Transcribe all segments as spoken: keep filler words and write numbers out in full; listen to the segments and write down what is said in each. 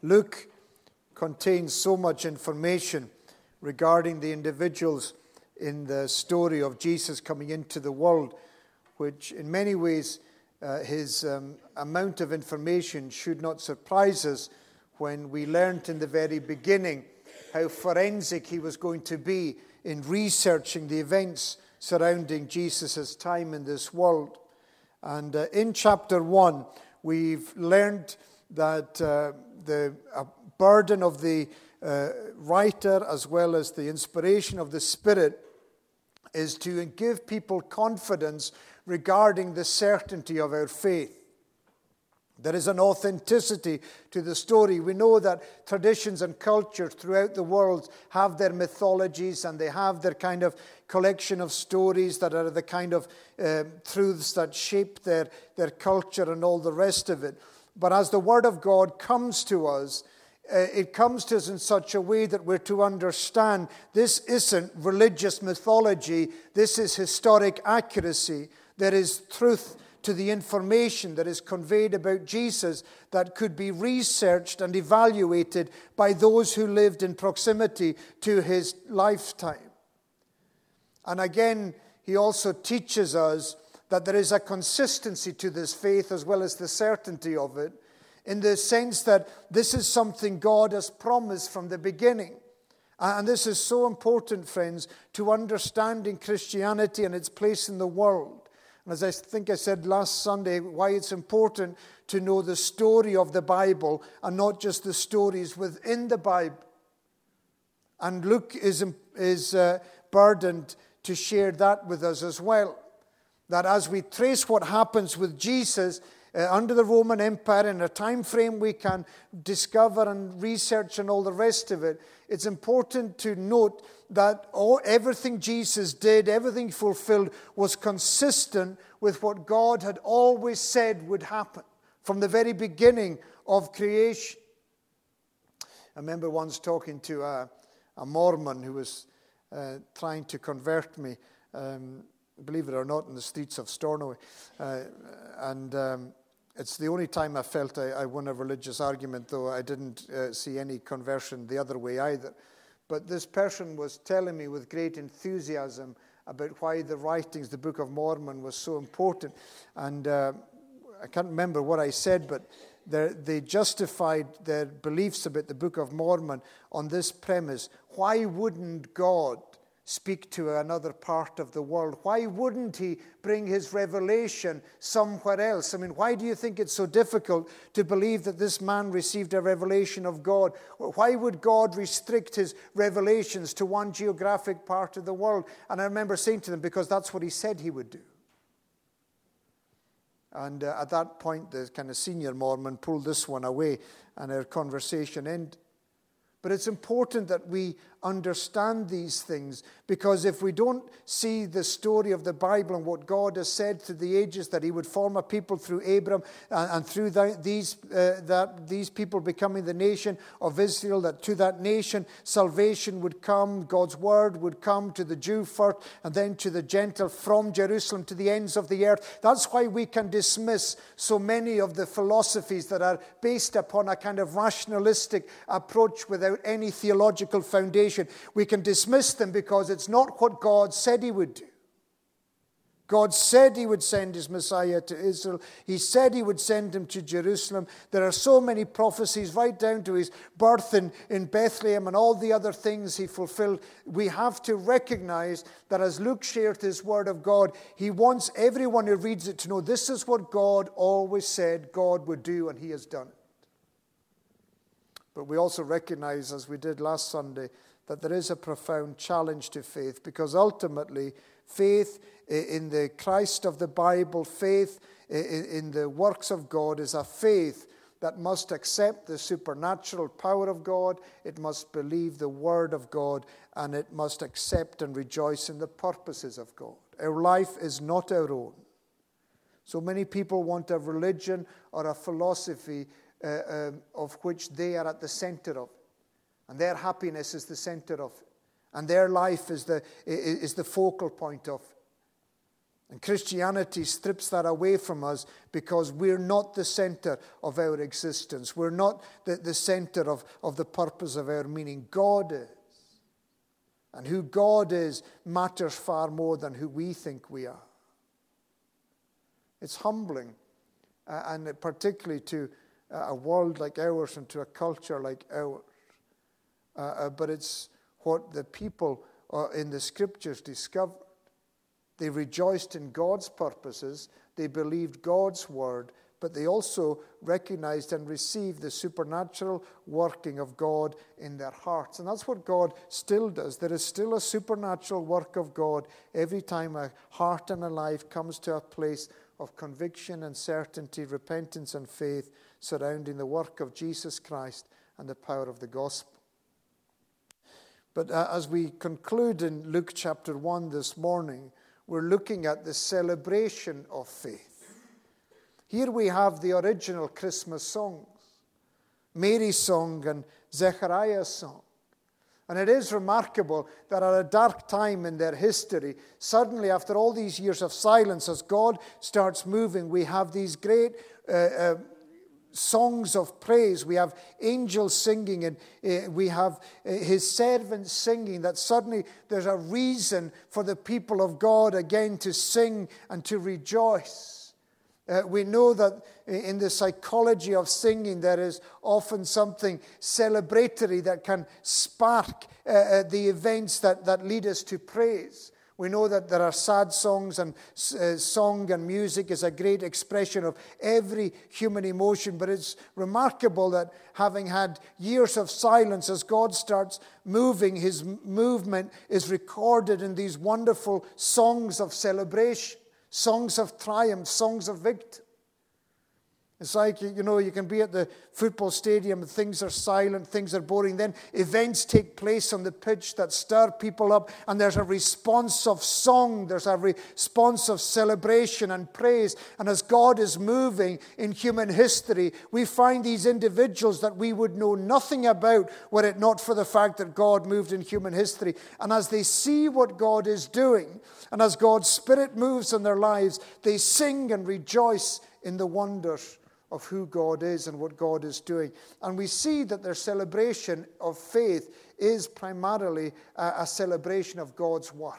Luke contains so much information regarding the individuals in the story of Jesus coming into the world, which in many ways uh, his um, amount of information should not surprise us when we learnt in the very beginning how forensic he was going to be in researching the events surrounding Jesus' time in this world. And uh, in chapter one, we've learned that uh, the uh, burden of the uh, writer as well as the inspiration of the Spirit is to give people confidence regarding the certainty of our faith. There is an authenticity to the story. We know that traditions and cultures throughout the world have their mythologies and they have their kind of collection of stories that are the kind of uh, truths that shape their, their culture and all the rest of it. But as the Word of God comes to us, uh, it comes to us in such a way that we're to understand this isn't religious mythology, this is historic accuracy. There is truth to the information that is conveyed about Jesus that could be researched and evaluated by those who lived in proximity to his lifetime. And again, he also teaches us that there is a consistency to this faith as well as the certainty of it, in the sense that this is something God has promised from the beginning. And this is so important, friends, to understanding Christianity and its place in the world. And as I think I said last Sunday, why it's important to know the story of the Bible and not just the stories within the Bible. And Luke is, is uh, burdened to share that with us as well. That as we trace what happens with Jesus uh, under the Roman Empire in a time frame we can discover and research and all the rest of it, it's important to note that all, everything Jesus did, everything he fulfilled, was consistent with what God had always said would happen from the very beginning of creation. I remember once talking to a, a Mormon who was uh, trying to convert me, um, believe it or not, in the streets of Stornoway. Uh, and um, it's the only time I felt I, I won a religious argument, though I didn't uh, see any conversion the other way either. But this person was telling me with great enthusiasm about why the writings, the Book of Mormon, was so important. And uh, I can't remember what I said, but they justified their beliefs about the Book of Mormon on this premise. Why wouldn't God speak to another part of the world? Why wouldn't he bring his revelation somewhere else? I mean, why do you think it's so difficult to believe that this man received a revelation of God? Why would God restrict his revelations to one geographic part of the world? And I remember saying to them, because that's what he said he would do. And uh, at that point, the kind of senior Mormon pulled this one away and our conversation ended. But it's important that we understand these things, because if we don't see the story of the Bible and what God has said through the ages, that he would form a people through Abram and, and through that, these uh, that these people becoming the nation of Israel, that to that nation salvation would come, God's word would come to the Jew first and then to the Gentile from Jerusalem to the ends of the earth. That's why we can dismiss so many of the philosophies that are based upon a kind of rationalistic approach without any theological foundation. We can dismiss them because it's not what God said he would do. God said he would send his Messiah to Israel. He said he would send him to Jerusalem. There are so many prophecies right down to his birth in, in Bethlehem and all the other things he fulfilled. We have to recognize that as Luke shared his word of God, he wants everyone who reads it to know this is what God always said God would do, and he has done it. But we also recognize, as we did last Sunday, that there is a profound challenge to faith, because ultimately faith in the Christ of the Bible, faith in the works of God, is a faith that must accept the supernatural power of God, it must believe the word of God, and it must accept and rejoice in the purposes of God. Our life is not our own. So many people want a religion or a philosophy uh, um, of which they are at the center of. And their happiness is the center of it. And their life is the, is the focal point of it. And Christianity strips that away from us because we're not the center of our existence. We're not the, the center of, of the purpose of our meaning. God is. And who God is matters far more than who we think we are. It's humbling, uh, and particularly to uh, a world like ours and to a culture like ours. Uh, uh, but it's what the people uh, in the Scriptures discovered. They rejoiced in God's purposes. They believed God's word, but they also recognized and received the supernatural working of God in their hearts. And that's what God still does. There is still a supernatural work of God every time a heart and a life comes to a place of conviction and certainty, repentance and faith surrounding the work of Jesus Christ and the power of the gospel. But uh, as we conclude in Luke chapter one this morning, we're looking at the celebration of faith. Here we have the original Christmas songs, Mary's song and Zechariah's song. And it is remarkable that at a dark time in their history, suddenly after all these years of silence, as God starts moving, we have these great uh, uh, songs of praise. We have angels singing, and uh, we have uh, his servants singing, that suddenly there's a reason for the people of God again to sing and to rejoice. Uh, we know that in the psychology of singing, there is often something celebratory that can spark uh, uh, the events that, that lead us to praise. We know that there are sad songs, and uh, song and music is a great expression of every human emotion. But it's remarkable that having had years of silence, as God starts moving, his movement is recorded in these wonderful songs of celebration. Songs of triumph, songs of victory. It's like, you know, you can be at the football stadium and things are silent, things are boring. Then events take place on the pitch that stir people up, and there's a response of song, there's a response of celebration and praise. And as God is moving in human history, we find these individuals that we would know nothing about were it not for the fact that God moved in human history. And as they see what God is doing, and as God's Spirit moves in their lives, they sing and rejoice in the wonders of who God is and what God is doing. And we see that their celebration of faith is primarily a, a celebration of God's work.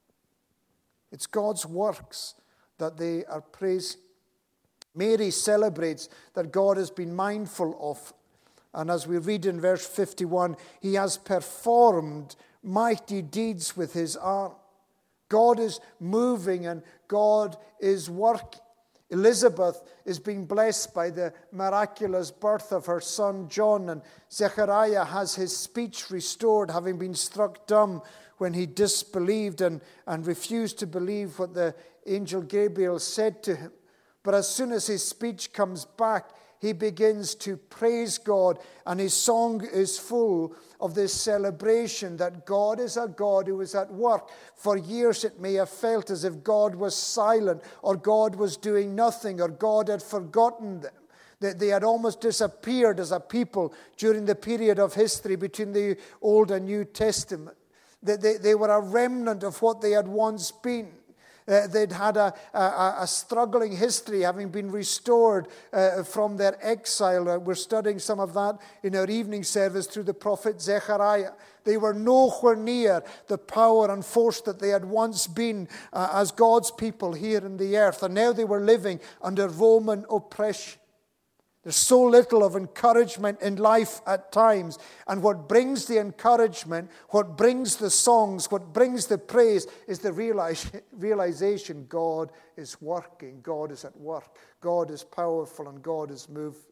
It's God's works that they are praising. Mary celebrates that God has been mindful of. And as we read in verse fifty-one, he has performed mighty deeds with his arm. God is moving and God is working. Elizabeth is being blessed by the miraculous birth of her son John, and Zechariah has his speech restored, having been struck dumb when he disbelieved and, and refused to believe what the angel Gabriel said to him. But as soon as his speech comes back, he begins to praise God, and his song is full of this celebration that God is a God who is at work. For years it may have felt as if God was silent, or God was doing nothing, or God had forgotten them. That they had almost disappeared as a people during the period of history between the Old and New Testament. That they, they were a remnant of what they had once been. Uh, they'd had a, a, a struggling history, having been restored uh, from their exile. Uh, we're studying some of that in our evening service through the prophet Zechariah. They were nowhere near the power and force that they had once been uh, as God's people here in the earth. And now they were living under Roman oppression. There's so little of encouragement in life at times. And what brings the encouragement, what brings the songs, what brings the praise is the realization God is working, God is at work, God is powerful, and God is moving.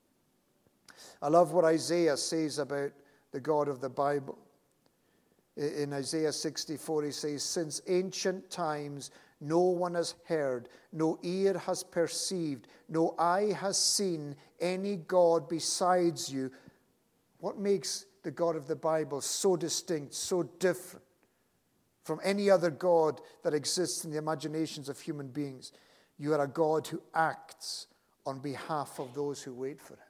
I love what Isaiah says about the God of the Bible. In Isaiah sixty-four, he says, "Since ancient times no one has heard, no ear has perceived, no eye has seen any God besides you." What makes the God of the Bible so distinct, so different from any other God that exists in the imaginations of human beings? You are a God who acts on behalf of those who wait for him.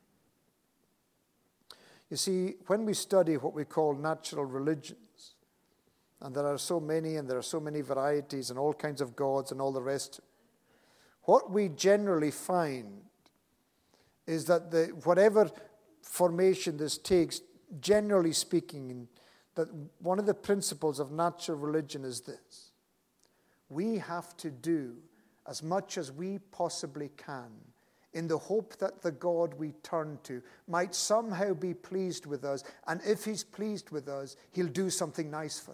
You see, when we study what we call natural religions, And there are so many, and there are so many varieties, and all kinds of gods, and all the rest. What we generally find is that the, whatever formation this takes, generally speaking, that one of the principles of natural religion is this: we have to do as much as we possibly can in the hope that the God we turn to might somehow be pleased with us, and if he's pleased with us, he'll do something nice for us.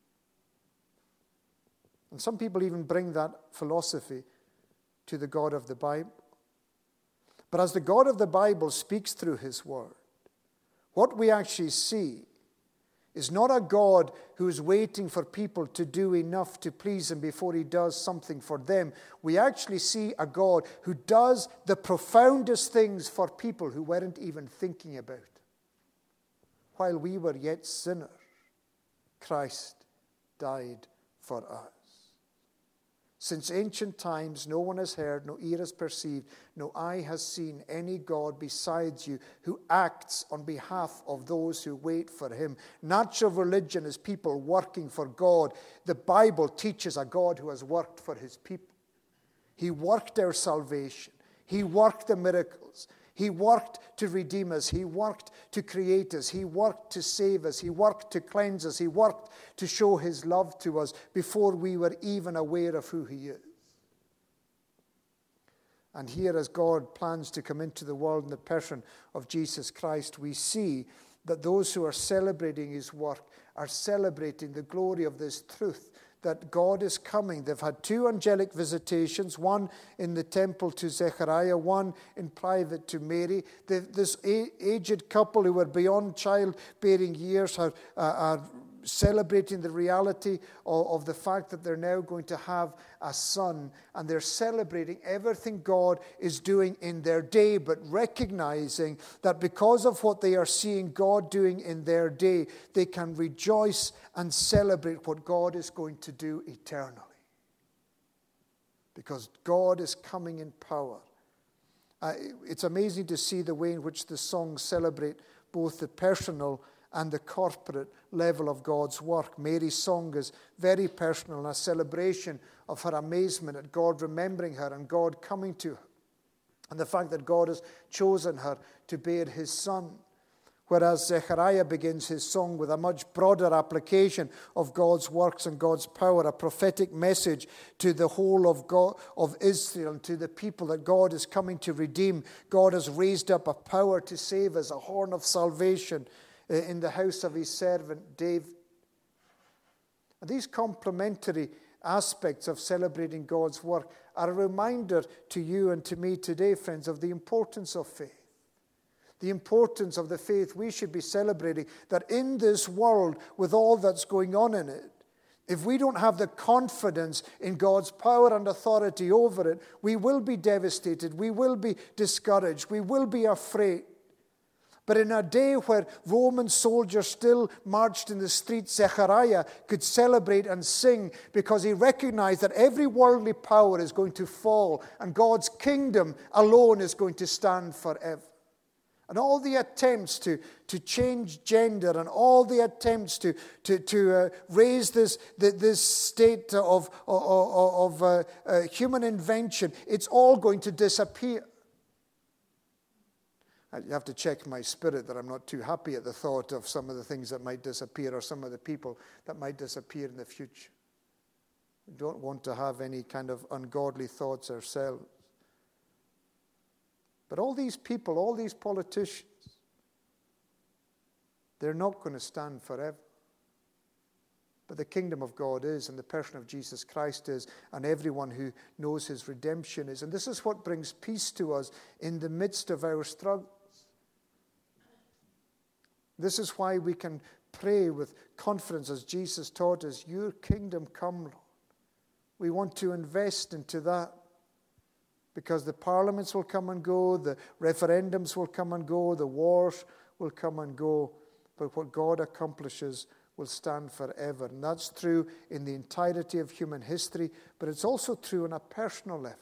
And some people even bring that philosophy to the God of the Bible. But as the God of the Bible speaks through his word, what we actually see is not a God who is waiting for people to do enough to please him before he does something for them. We actually see a God who does the profoundest things for people who weren't even thinking about it. While we were yet sinners, Christ died for us. Since ancient times, no one has heard, no ear has perceived, no eye has seen any God besides you who acts on behalf of those who wait for him. Natural religion is people working for God. The Bible teaches a God who has worked for his people. He worked our salvation. He worked the miracles. He worked to redeem us. He worked to create us. He worked to save us. He worked to cleanse us. He worked to show his love to us before we were even aware of who he is. And here, as God plans to come into the world in the person of Jesus Christ, we see that those who are celebrating his work are celebrating the glory of this truth, that God is coming. They've had two angelic visitations, one in the temple to Zechariah, one in private to Mary. They've, this a- aged couple who were beyond childbearing years are, uh, are celebrating the reality of, of the fact that they're now going to have a son, and they're celebrating everything God is doing in their day, but recognizing that because of what they are seeing God doing in their day, they can rejoice and celebrate what God is going to do eternally. Because God is coming in power. Uh, it's amazing to see the way in which the songs celebrate both the personal and the corporate level of God's work. Mary's song is very personal, and a celebration of her amazement at God remembering her and God coming to her, and the fact that God has chosen her to bear his son. Whereas Zechariah begins his song with a much broader application of God's works and God's power, a prophetic message to the whole of God, of Israel, and to the people that God is coming to redeem. God has raised up a power to save us, a horn of salvation in the house of his servant David. And these complementary aspects of celebrating God's work are a reminder to you and to me today, friends, of the importance of faith. The importance of the faith we should be celebrating, that in this world, with all that's going on in it, if we don't have the confidence in God's power and authority over it, we will be devastated, we will be discouraged, we will be afraid. But in a day where Roman soldiers still marched in the streets, Zechariah could celebrate and sing because he recognized that every worldly power is going to fall and God's kingdom alone is going to stand forever. And all the attempts to, to change gender and all the attempts to, to, to uh, raise this, this state of, of, of uh, uh, human invention, it's all going to disappear. You have to check my spirit that I'm not too happy at the thought of some of the things that might disappear or some of the people that might disappear in the future. We don't want to have any kind of ungodly thoughts ourselves. But all these people, all these politicians, they're not going to stand forever. But the kingdom of God is, and the person of Jesus Christ is, and everyone who knows his redemption is. And this is what brings peace to us in the midst of our struggles. This is why we can pray with confidence as Jesus taught us, your kingdom come, Lord. We want to invest into that because the parliaments will come and go, the referendums will come and go, the wars will come and go, but what God accomplishes will stand forever. And that's true in the entirety of human history, but it's also true on a personal level.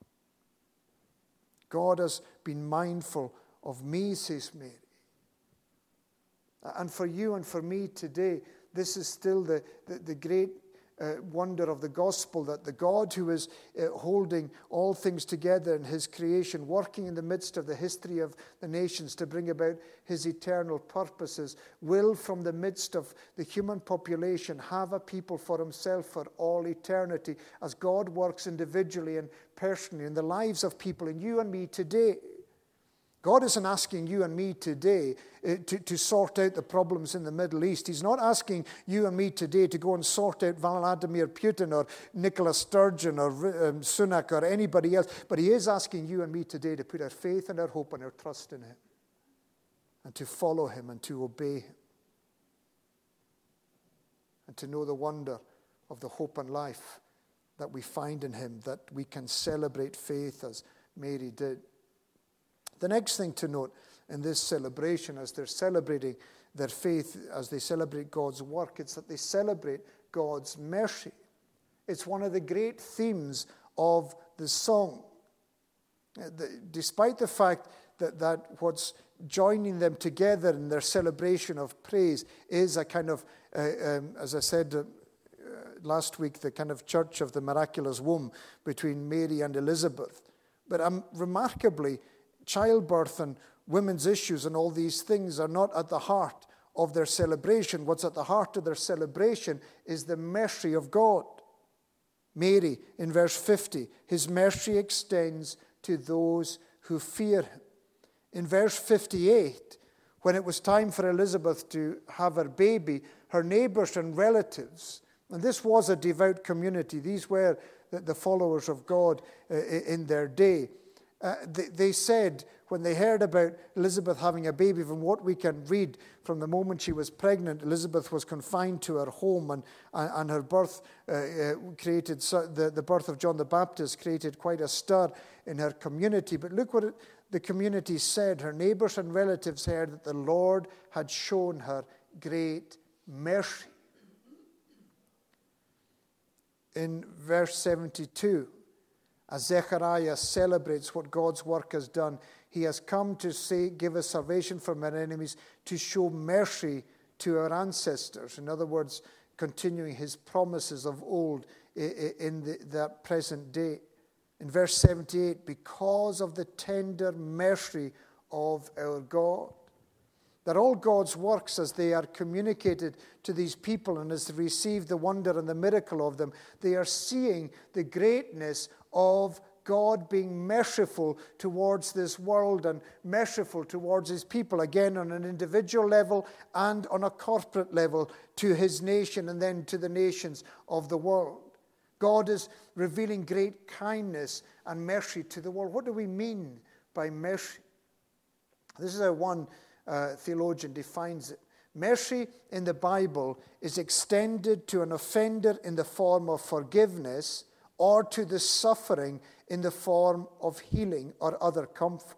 God has been mindful of me, says Mary. And for you and for me today, this is still the, the, the great uh, wonder of the gospel, that the God who is uh, holding all things together in his creation, working in the midst of the history of the nations to bring about his eternal purposes, will from the midst of the human population have a people for himself for all eternity, as God works individually and personally in the lives of people, in you and me today. God isn't asking you and me today uh, to, to sort out the problems in the Middle East. He's not asking you and me today to go and sort out Vladimir Putin or Nicola Sturgeon or um, Sunak or anybody else. But he is asking you and me today to put our faith and our hope and our trust in him, and to follow him and to obey him, and to know the wonder of the hope and life that we find in him, that we can celebrate faith as Mary did. The next thing to note in this celebration, as they're celebrating their faith, as they celebrate God's work, it's that they celebrate God's mercy. It's one of the great themes of the song. The, despite the fact that, that what's joining them together in their celebration of praise is a kind of, uh, um, as I said uh, last week, the kind of church of the miraculous womb between Mary and Elizabeth. But um, remarkably, childbirth and women's issues and all these things are not at the heart of their celebration. What's at the heart of their celebration is the mercy of God. Mary, in verse fifty, his mercy extends to those who fear him. In verse fifty-eight, when it was time for Elizabeth to have her baby, her neighbors and relatives, and this was a devout community, these were the, the followers of God uh, in their day, Uh, they, they said, when they heard about Elizabeth having a baby, from what we can read, from the moment she was pregnant, Elizabeth was confined to her home, and, and, and her birth uh, uh, created, the, the birth of John the Baptist created quite a stir in her community. But look what it, the community said. Her neighbors and relatives heard that the Lord had shown her great mercy. In verse seventy-two, as Zechariah celebrates what God's work has done, he has come to say, give us salvation from our enemies, to show mercy to our ancestors. In other words, continuing his promises of old in the, that present day. In verse seventy-eight, because of the tender mercy of our God. That all God's works, as they are communicated to these people and as they receive the wonder and the miracle of them, they are seeing the greatness of God being merciful towards this world and merciful towards his people, again on an individual level and on a corporate level to his nation and then to the nations of the world. God is revealing great kindness and mercy to the world. What do we mean by mercy? This is how one uh, theologian defines it. Mercy in the Bible is extended to an offender in the form of forgiveness, or to the suffering in the form of healing or other comfort.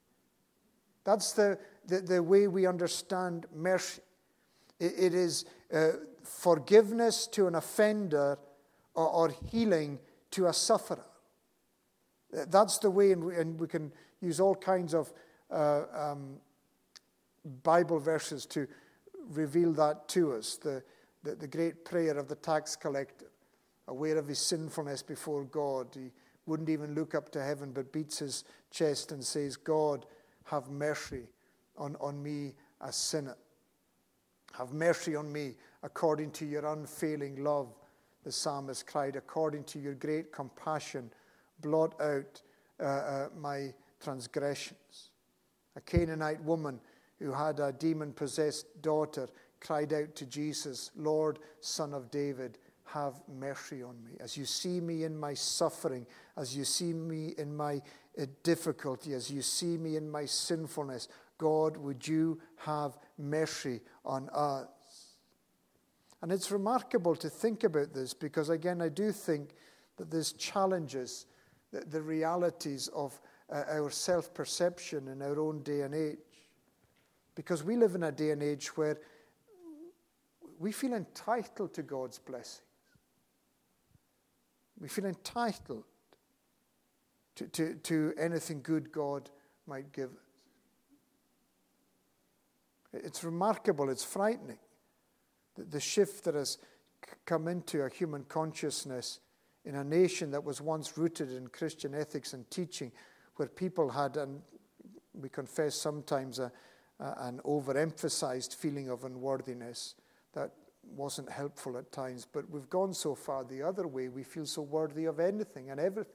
That's the, the, the way we understand mercy. It, it is uh, forgiveness to an offender or, or healing to a sufferer. That's the way, and we, and we can use all kinds of uh, um, Bible verses to reveal that to us. The, the, the great prayer of the tax collector, aware of his sinfulness before God. He wouldn't even look up to heaven, but beats his chest and says, God, have mercy on, on me, a sinner. Have mercy on me according to your unfailing love, the psalmist cried, according to your great compassion, blot out uh, uh, my transgressions. A Canaanite woman who had a demon-possessed daughter cried out to Jesus, Lord, Son of David, have mercy on me. As you see me in my suffering, as you see me in my uh, difficulty, as you see me in my sinfulness, God, would you have mercy on us? And it's remarkable to think about this because, again, I do think that this challenges the, the realities of uh, our self-perception in our own day and age. Because we live in a day and age where we feel entitled to God's blessing. We feel entitled to, to, to anything good God might give us. It's remarkable, it's frightening. the, the shift that has c- come into a human consciousness in a nation that was once rooted in Christian ethics and teaching, where people had, and we confess sometimes, a, a, an overemphasized feeling of unworthiness that wasn't helpful at times. But we've gone so far the other way. We feel so worthy of anything and everything.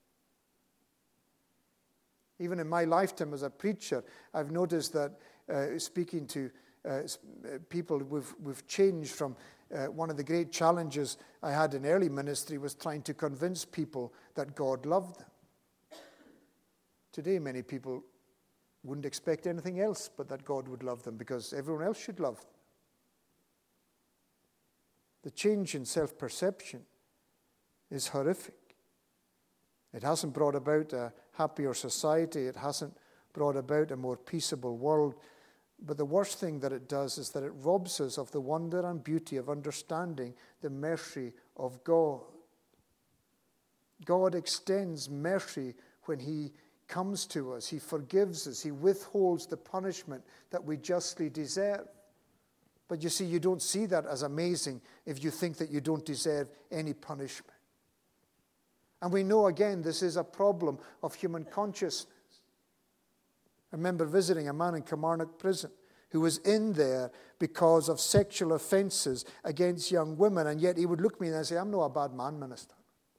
Even in my lifetime as a preacher, I've noticed that uh, speaking to uh, people, we've, we've changed from uh, one of the great challenges I had in early ministry was trying to convince people that God loved them. Today, many people wouldn't expect anything else but that God would love them, because everyone else should love them. The change in self-perception is horrific. It hasn't brought about a happier society. It hasn't brought about a more peaceable world. But the worst thing that it does is that it robs us of the wonder and beauty of understanding the mercy of God. God extends mercy when he comes to us. He forgives us. He withholds the punishment that we justly deserve. But you see, you don't see that as amazing if you think that you don't deserve any punishment. And we know, again, this is a problem of human consciousness. I remember visiting a man in Kilmarnock prison who was in there because of sexual offences against young women, and yet he would look at me and say, "I'm not a bad man, minister."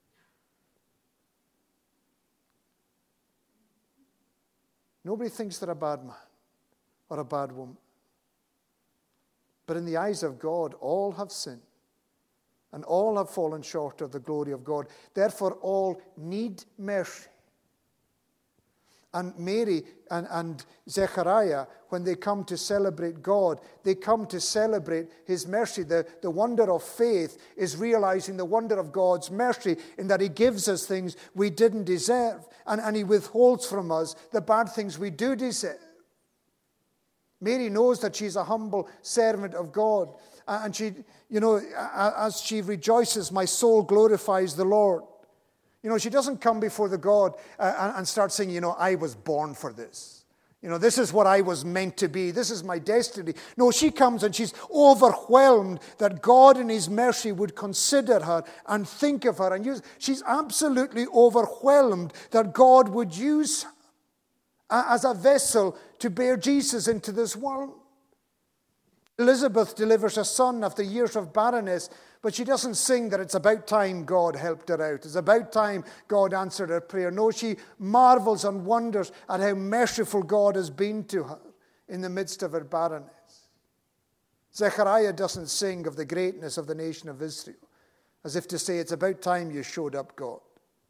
Nobody thinks they're a bad man or a bad woman. But in the eyes of God, all have sinned, and all have fallen short of the glory of God. Therefore, all need mercy. And Mary and, and Zechariah, when they come to celebrate God, they come to celebrate his mercy. The, the wonder of faith is realizing the wonder of God's mercy in that he gives us things we didn't deserve. And, and he withholds from us the bad things we do deserve. Mary knows that she's a humble servant of God. And she, you know, as she rejoices, my soul glorifies the Lord. You know, she doesn't come before the God uh, and start saying, you know, I was born for this. You know, this is what I was meant to be. This is my destiny. No, she comes and she's overwhelmed that God in his mercy would consider her and think of her and use. She's absolutely overwhelmed that God would use her as a vessel to bear Jesus into this world. Elizabeth delivers a son after years of barrenness, but she doesn't sing that it's about time God helped her out. It's about time God answered her prayer. No, she marvels and wonders at how merciful God has been to her in the midst of her barrenness. Zechariah doesn't sing of the greatness of the nation of Israel, as if to say, it's about time you showed up, God.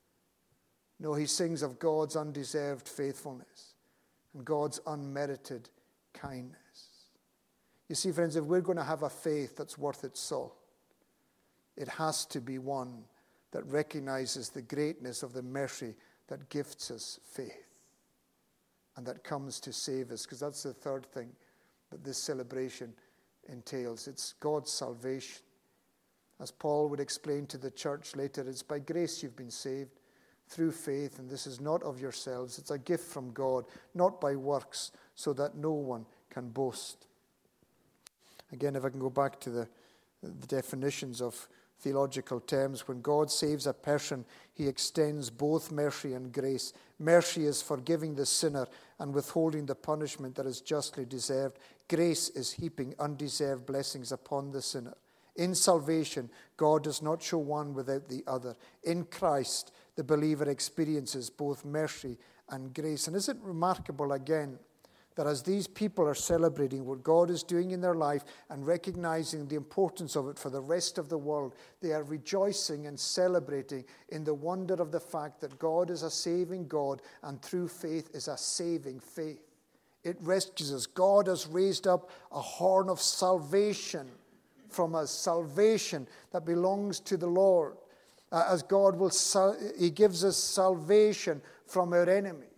No, he sings of God's undeserved faithfulness and God's unmerited kindness. You see, friends, if we're going to have a faith that's worth its salt, it has to be one that recognizes the greatness of the mercy that gifts us faith and that comes to save us, because that's the third thing that this celebration entails. It's God's salvation. As Paul would explain to the church later, it's by grace you've been saved through faith, and this is not of yourselves. It's a gift from God, not by works, so that no one can boast. Again, if I can go back to the, the definitions of theological terms, when God saves a person, he extends both mercy and grace. Mercy is forgiving the sinner and withholding the punishment that is justly deserved. Grace is heaping undeserved blessings upon the sinner. In salvation, God does not show one without the other. In Christ, the believer experiences both mercy and grace. And isn't it remarkable again that as these people are celebrating what God is doing in their life and recognizing the importance of it for the rest of the world, they are rejoicing and celebrating in the wonder of the fact that God is a saving God and through faith is a saving faith. It rescues us. God has raised up a horn of salvation from us, salvation that belongs to the Lord. Uh, as God will, sal- he gives us salvation from our enemies.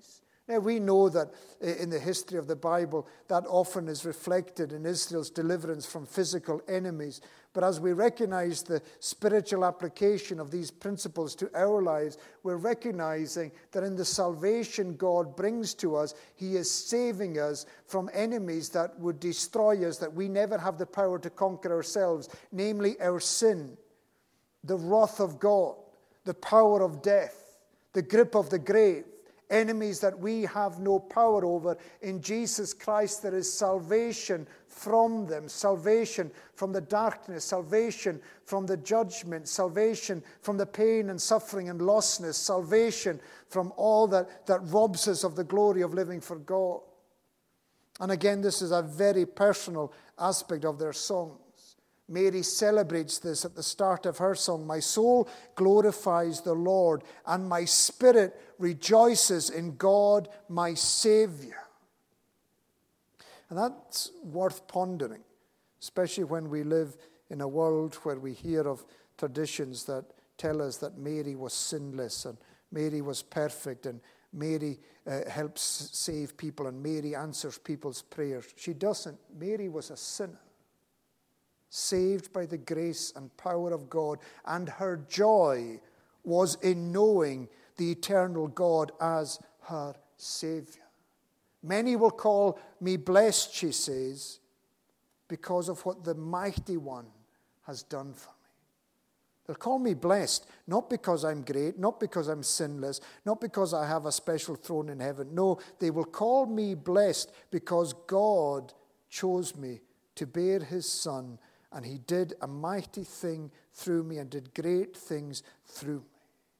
Now, we know that in the history of the Bible, that often is reflected in Israel's deliverance from physical enemies. But as we recognize the spiritual application of these principles to our lives, we're recognizing that in the salvation God brings to us, he is saving us from enemies that would destroy us, that we never have the power to conquer ourselves, namely our sin, the wrath of God, the power of death, the grip of the grave. Enemies that we have no power over. In Jesus Christ, there is salvation from them, salvation from the darkness, salvation from the judgment, salvation from the pain and suffering and lostness, salvation from all that, that robs us of the glory of living for God. And again, this is a very personal aspect of their song. Mary celebrates this at the start of her song. My soul glorifies the Lord, and my spirit rejoices in God, my Savior. And that's worth pondering, especially when we live in a world where we hear of traditions that tell us that Mary was sinless, and Mary was perfect, and Mary uh, helps save people, and Mary answers people's prayers. She doesn't. Mary was a sinner, saved by the grace and power of God, and her joy was in knowing the eternal God as her Savior. Many will call me blessed, she says, because of what the Mighty One has done for me. They'll call me blessed, not because I'm great, not because I'm sinless, not because I have a special throne in heaven. No, they will call me blessed because God chose me to bear his Son, and he did a mighty thing through me and did great things through me.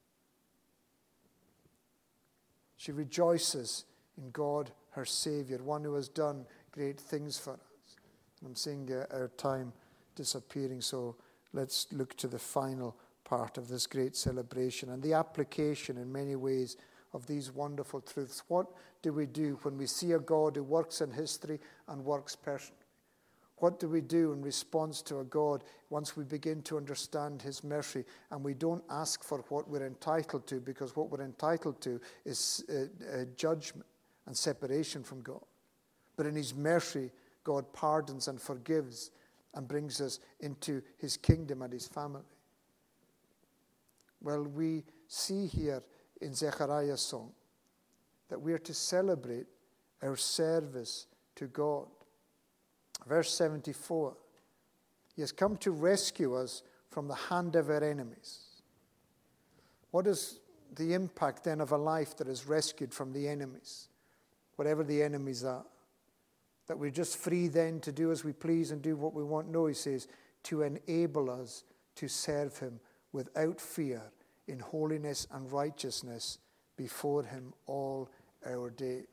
She rejoices in God, her Savior, one who has done great things for us. I'm seeing uh, our time disappearing, so let's look to the final part of this great celebration and the application in many ways of these wonderful truths. What do we do when we see a God who works in history and works personally? What do we do in response to a God once we begin to understand his mercy and we don't ask for what we're entitled to, because what we're entitled to is uh, uh, judgment and separation from God. But in his mercy, God pardons and forgives and brings us into his kingdom and his family. Well, we see here in Zechariah's song that we are to celebrate our service to God. Verse seventy-four, he has come to rescue us from the hand of our enemies. What is the impact then of a life that is rescued from the enemies, whatever the enemies are? That we're just free then to do as we please and do what we want? No, he says, to enable us to serve him without fear in holiness and righteousness before him all our days.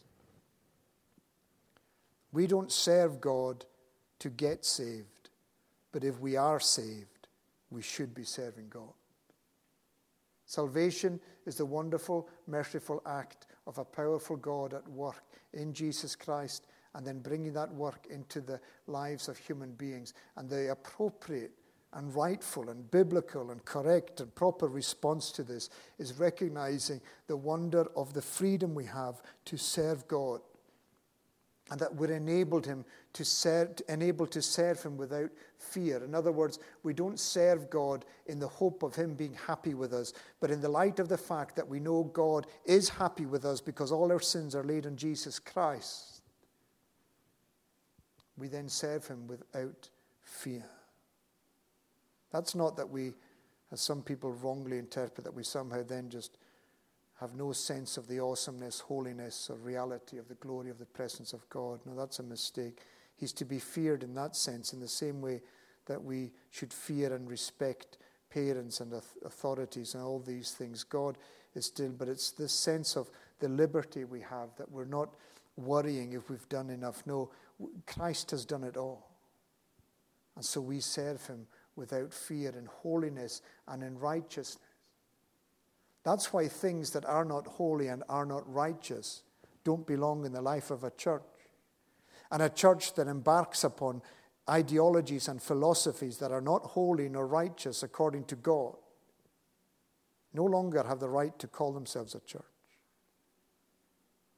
We don't serve God to get saved, but if we are saved, we should be serving God. Salvation is the wonderful, merciful act of a powerful God at work in Jesus Christ, and then bringing that work into the lives of human beings. And the appropriate and rightful and biblical and correct and proper response to this is recognizing the wonder of the freedom we have to serve God, and that we're enabled him to serve, enabled to serve him without fear. In other words, we don't serve God in the hope of him being happy with us, but in the light of the fact that we know God is happy with us because all our sins are laid on Jesus Christ, we then serve him without fear. That's not that we, as some people wrongly interpret, that we somehow then just have no sense of the awesomeness, holiness, or reality of the glory of the presence of God. No, that's a mistake. He's to be feared in that sense, in the same way that we should fear and respect parents and authorities and all these things. God is still, but it's this sense of the liberty we have, that we're not worrying if we've done enough. No, Christ has done it all. And so we serve him without fear in holiness and in righteousness. That's why things that are not holy and are not righteous don't belong in the life of a church. And a church that embarks upon ideologies and philosophies that are not holy nor righteous according to God no longer have the right to call themselves a church.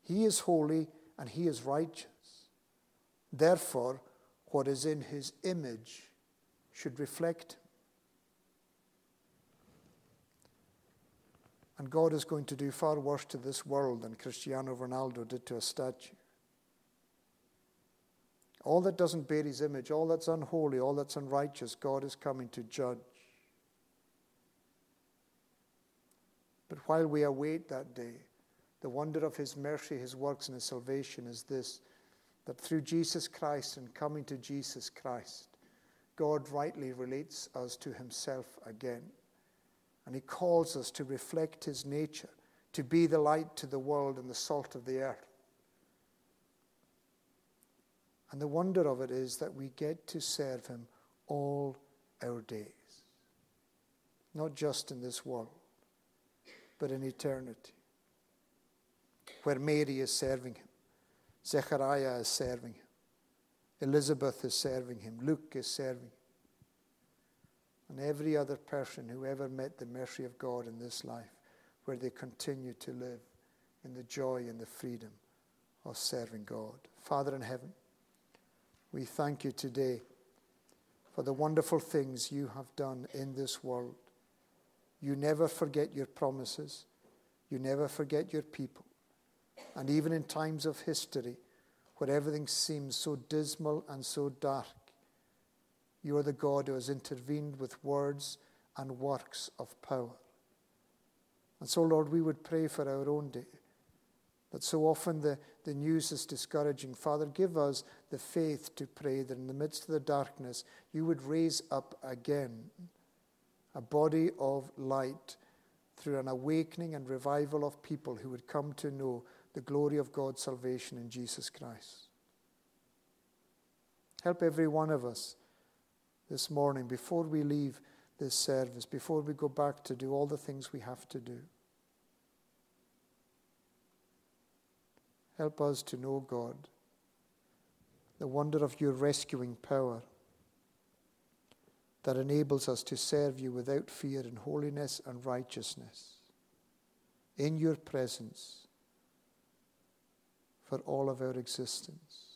He is holy and he is righteous. Therefore, what is in his image should reflect him. And God is going to do far worse to this world than Cristiano Ronaldo did to a statue. All that doesn't bear his image, all that's unholy, all that's unrighteous, God is coming to judge. But while we await that day, the wonder of his mercy, his works, and his salvation is this, that through Jesus Christ and coming to Jesus Christ, God rightly relates us to himself again. And he calls us to reflect his nature, to be the light to the world and the salt of the earth. And the wonder of it is that we get to serve him all our days. Not just in this world, but in eternity. Where Mary is serving him, Zechariah is serving him, Elizabeth is serving him, Luke is serving him. And every other person who ever met the mercy of God in this life, where they continue to live in the joy and the freedom of serving God. Father in heaven, we thank you today for the wonderful things you have done in this world. You never forget your promises. You never forget your people. And even in times of history, where everything seems so dismal and so dark, you are the God who has intervened with words and works of power. And so, Lord, we would pray for our own day, that so often the, the news is discouraging. Father, give us the faith to pray that in the midst of the darkness, you would raise up again a body of light through an awakening and revival of people who would come to know the glory of God's salvation in Jesus Christ. Help every one of us this morning, before we leave this service, before we go back to do all the things we have to do. Help us to know, God, the wonder of your rescuing power that enables us to serve you without fear in holiness and righteousness, in your presence for all of our existence.